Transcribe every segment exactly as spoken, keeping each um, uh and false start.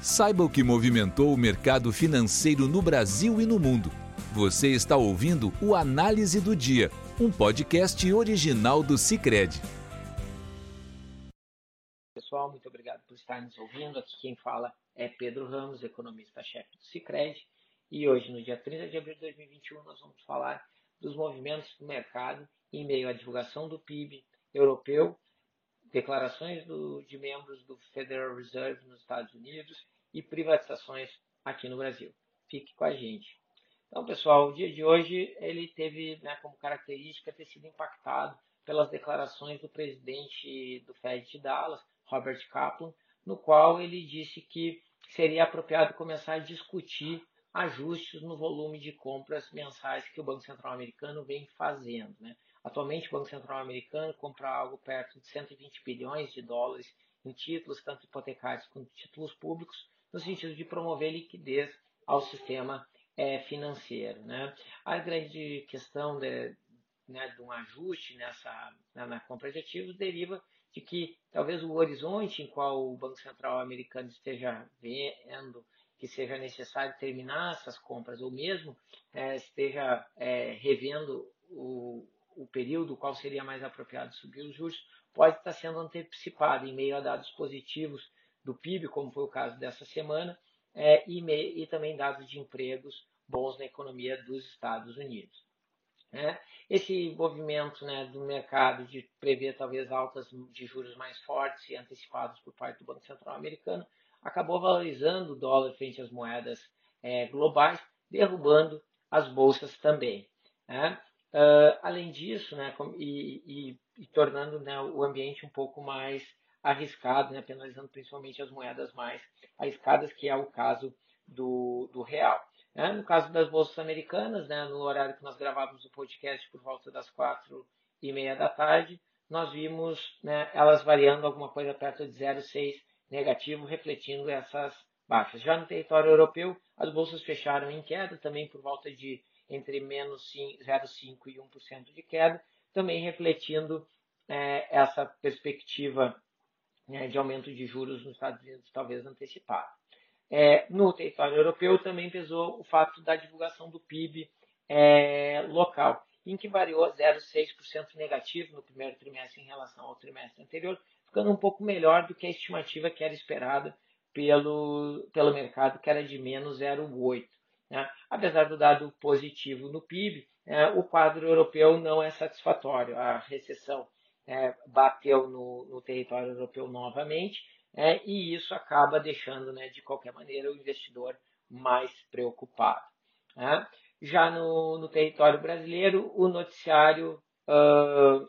Saiba o que movimentou o mercado financeiro no Brasil e no mundo. Você está ouvindo o Análise do Dia, um podcast original do Sicredi. Pessoal, muito obrigado por estar nos ouvindo. Aqui quem fala é Pedro Ramos, economista-chefe do Sicredi. E hoje, no dia trinta de abril de dois mil e vinte e um, nós vamos falar dos movimentos do mercado em meio à divulgação do P I B europeu, declarações do, de membros do Federal Reserve nos Estados Unidos e privatizações aqui no Brasil. Fique com a gente. Então, pessoal, o dia de hoje ele teve, né, como característica ter sido impactado pelas declarações do presidente do Fed de Dallas, Robert Kaplan, no qual ele disse que seria apropriado começar a discutir ajustes no volume de compras mensais que o Banco Central americano vem fazendo, né? Atualmente, o Banco Central americano compra algo perto de cento e vinte bilhões de dólares em títulos, tanto hipotecários quanto títulos públicos, no sentido de promover liquidez ao sistema é, financeiro, né? A grande questão de, né, de um ajuste nessa, na, na compra de ativos deriva de que talvez o horizonte em qual o Banco Central americano esteja vendo que seja necessário terminar essas compras, ou mesmo é, esteja é, revendo o, o período qual seria mais apropriado subir os juros, pode estar sendo antecipado em meio a dados positivos do P I B, como foi o caso dessa semana, é, e, me, e também dados de empregos bons na economia dos Estados Unidos. Né? Esse movimento, né, do mercado de prever talvez altas de juros mais fortes e antecipados por parte do Banco Central americano acabou valorizando o dólar frente às moedas é, globais, derrubando as bolsas também. Né? Uh, além disso, né, e, e, e tornando, né, o ambiente um pouco mais arriscado, né, penalizando principalmente as moedas mais arriscadas, que é o caso do, do real. Né? No caso das bolsas americanas, né, no horário que nós gravávamos o podcast por volta das quatro e meia da tarde, nós vimos, né, elas variando alguma coisa perto de zero vírgula seis negativo, refletindo essas baixas. Já no território europeu, as bolsas fecharam em queda, também por volta de entre menos zero vírgula cinco por cento e um por cento de queda, também refletindo é, essa perspectiva, né, de aumento de juros nos Estados Unidos, talvez antecipado. É, no território europeu também pesou o fato da divulgação do P I B é, local, em que variou zero vírgula seis por cento negativo no primeiro trimestre em relação ao trimestre anterior, ficando um pouco melhor do que a estimativa que era esperada pelo, pelo mercado, que era de menos zero vírgula oito por cento. Né? Apesar do dado positivo no P I B, é, o quadro europeu não é satisfatório. A recessão é, bateu no, no território europeu novamente, é, e isso acaba deixando, né, de qualquer maneira, o investidor mais preocupado. Né? Já no, no território brasileiro, o noticiário uh,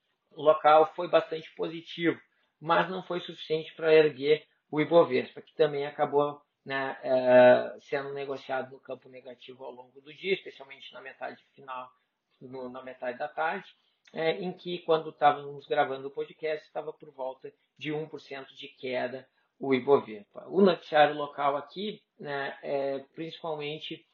local foi bastante positivo, mas não foi suficiente para erguer o Ibovespa, que também acabou, né, uh, sendo negociado no campo negativo ao longo do dia, especialmente na metade final, no, na metade da tarde, é, em que, quando estávamos gravando o podcast, estava por volta de um por cento de queda o Ibovespa. O noticiário local aqui, né, é, principalmente,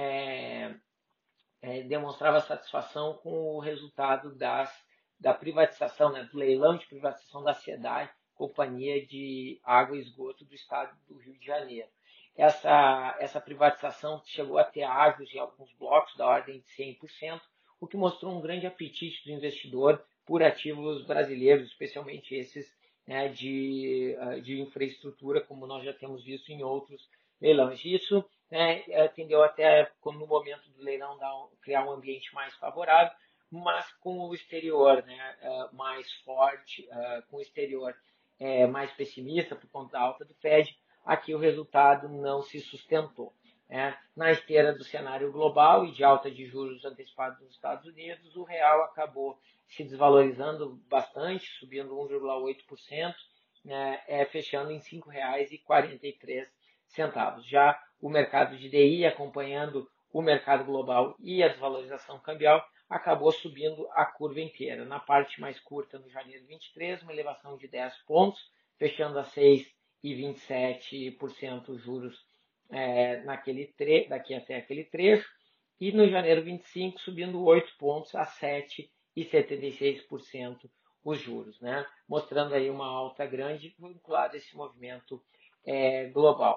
é, é, demonstrava satisfação com o resultado das, da privatização, né, do leilão de privatização da SEDAI, Companhia de Água e Esgoto do Estado do Rio de Janeiro. Essa, essa privatização chegou a ter ágios em alguns blocos da ordem de cem por cento, o que mostrou um grande apetite do investidor por ativos brasileiros, especialmente esses, né, de, de infraestrutura, como nós já temos visto em outros leilões. Isso, né, tendeu até, como no momento do leilão, dar, criar um ambiente mais favorável, mas com o exterior, né, mais forte, com o exterior mais pessimista por conta da alta do Fed, aqui o resultado não se sustentou. É, na esteira do cenário global e de alta de juros antecipados nos Estados Unidos, o real acabou se desvalorizando bastante, subindo um vírgula oito por cento, né, é, fechando em cinco reais e quarenta e três centavos. Já o mercado de D I, acompanhando o mercado global e a desvalorização cambial, acabou subindo a curva inteira. Na parte mais curta, no janeiro vinte e três, uma elevação de dez pontos, fechando a seis vírgula vinte e sete por cento os juros É, naquele tre daqui até aquele trecho, e no janeiro vinte e cinco subindo oito pontos a sete vírgula setenta e seis por cento os juros, né? Mostrando aí uma alta grande vinculada a esse movimento é, global.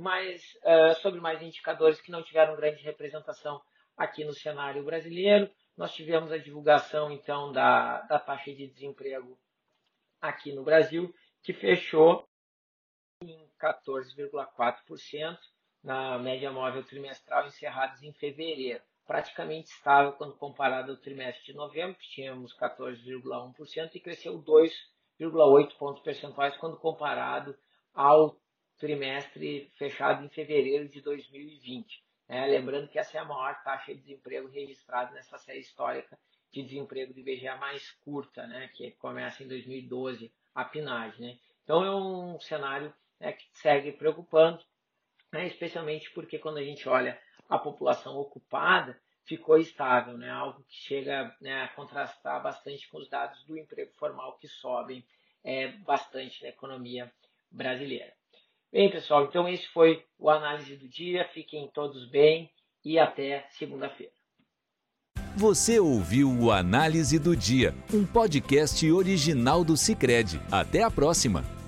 mais, uh, sobre mais indicadores que não tiveram grande representação aqui no cenário brasileiro. Nós tivemos a divulgação, então, da, da taxa de desemprego aqui no Brasil, que fechou em quatorze vírgula quatro por cento na média móvel trimestral encerrados em fevereiro, praticamente estável quando comparado ao trimestre de novembro, que tínhamos quatorze vírgula um por cento, e cresceu dois vírgula oito pontos percentuais quando comparado ao trimestre fechado em fevereiro de dois mil e vinte. É, lembrando que essa é a maior taxa de desemprego registrada nessa série histórica de desemprego do I B G E mais curta, né, que começa em dois mil e doze, a P N A D. Né? Então é um cenário, né, que segue preocupando, né, especialmente porque quando a gente olha a população ocupada, ficou estável, né, algo que chega, né, a contrastar bastante com os dados do emprego formal que sobem é, bastante na economia brasileira. Bem, pessoal, então esse foi o Análise do Dia. Fiquem todos bem e até segunda-feira. Você ouviu o Análise do Dia, um podcast original do Sicredi. Até a próxima!